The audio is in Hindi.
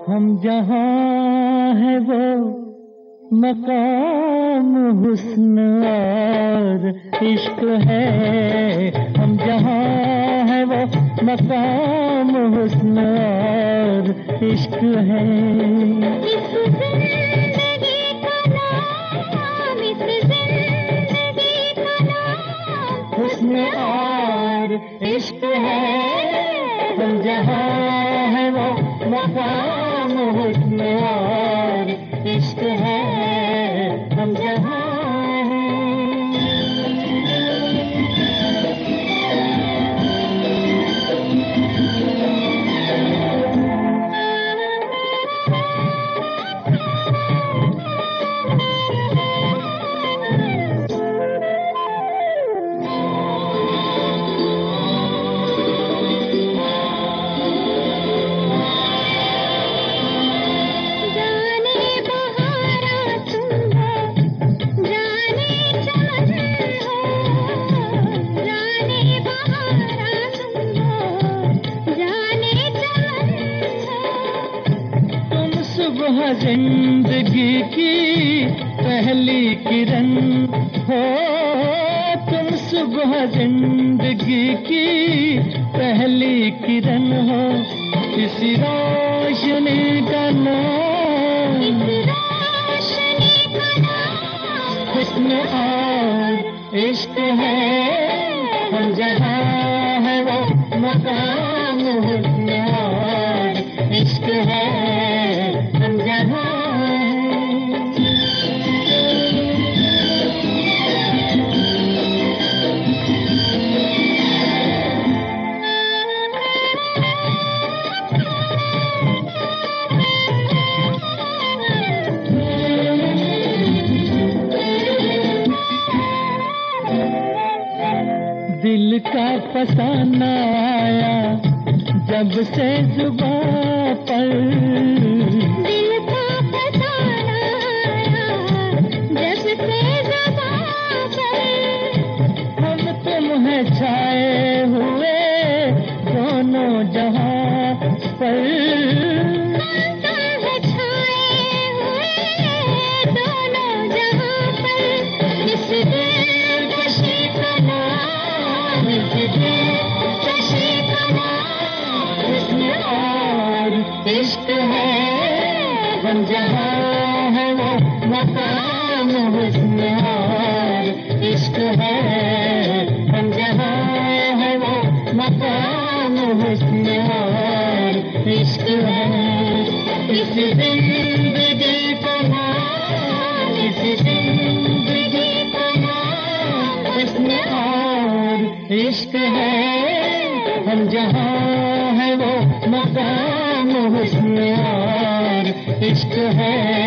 हम जहाँ है वो मकाम हुस्न और इश्क है। हम जहाँ है वो मकाम हुस्न और इश्क है। इस जिंदगी का नाम, इस जिंदगी का नाम हुस्न और इश्क है। हम जहाँ है वो मकाम हुस्न और इश्क है। हम जहाँ सुबह जिंदगी की पहली किरण हो। तुम सुबह जिंदगी की पहली किरण हो। इसी रोशनी का नाम, हुस्न और इश्क है। हम जहाँ है वो मकाम हुस्न और इश्क है। हम जहाँ दिल का फसाना आया जब से जुबां पर। दिल का फसाना आया जब से जुबां पर। हम तुम हैं छाए हुए दोनों जहां पर। हम तुम हैं छाए हुए दोनों जहां पर। इस दिलकशी का नाम, इस दिलकशी का नाम हुस्न और इश्क है। हम जहाँ है वो मकाम हुस्न और इश्क है। हम जहाँ है वो मकाम हुस्न और इश्क है। इस जिंदगी का नाम, इस जिंदगी का नाम हुस्न और इश्क है। हम जहाँ है वो मकाम हुस्न और इश्क है।